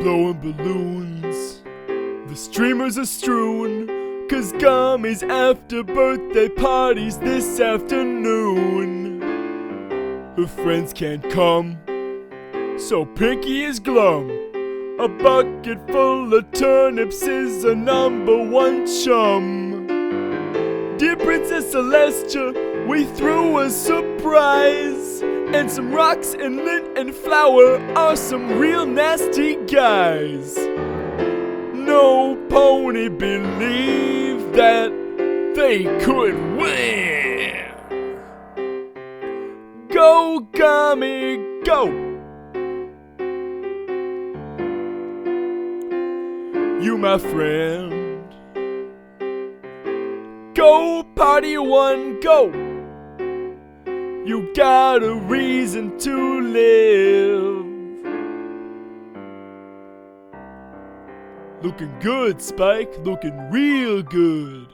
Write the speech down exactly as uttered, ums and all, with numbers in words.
blowing balloons. The streamers are strewn, 'cause Gummy's after birthday parties this afternoon. Her friends can't come, so Pinky is glum. A bucket full of turnips is her number one chum. Dear Princess Celestia, we threw a surprise, and some rocks and lint and flour are some real nasty guys. No pony believed that they could win. Go, Gummy, go! You, my friend. Go, party one, go! You got a reason to live. Looking good, Spike, looking real good.